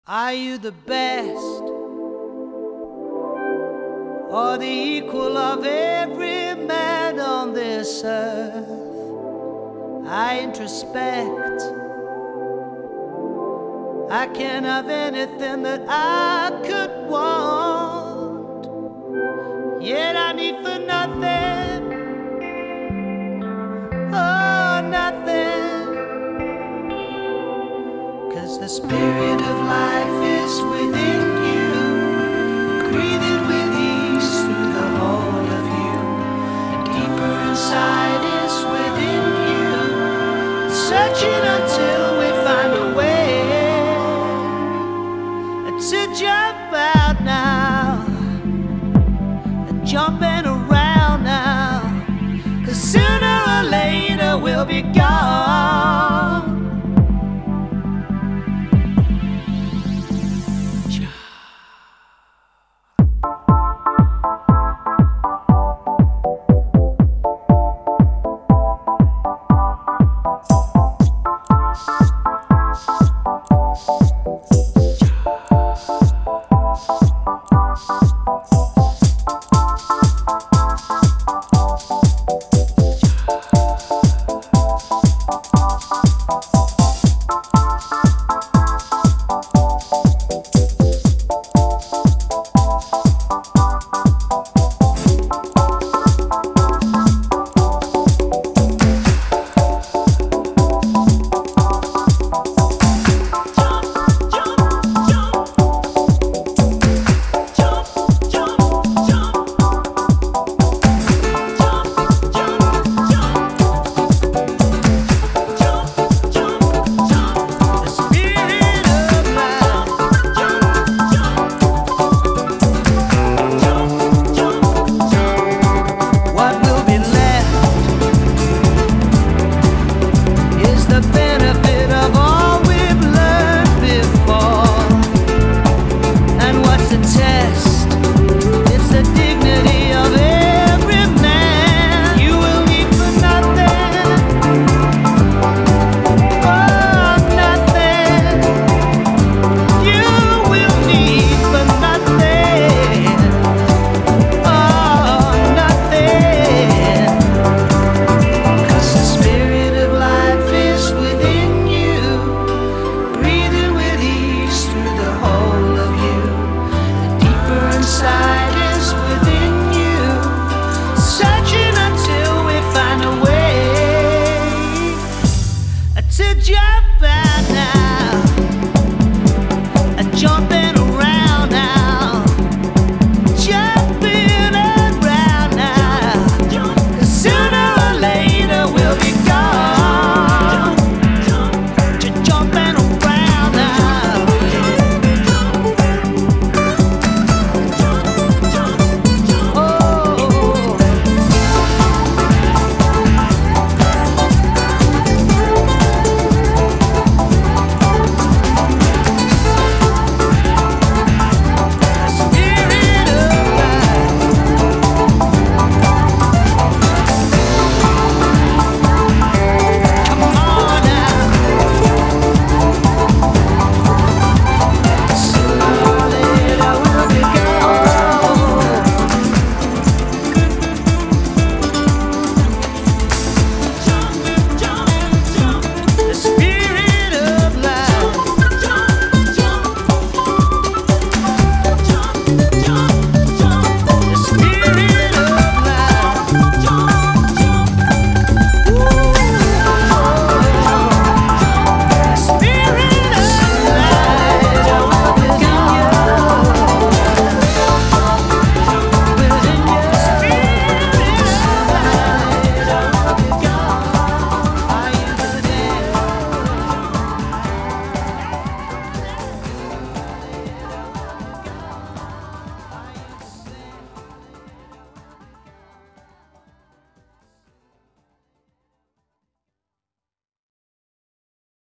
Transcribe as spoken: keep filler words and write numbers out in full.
Are you the best or the equal of every man on this earth? I introspect. I can't have anything that I could want, yet I need for nothing, oh nothing. 'Cause the spirit of life is within you, breathing with ease through the whole of you. And deeper inside is within you, searching until we find a way to jump out now, jumping around now. 'Cause sooner or later we'll be gone. To jump out now, jump in.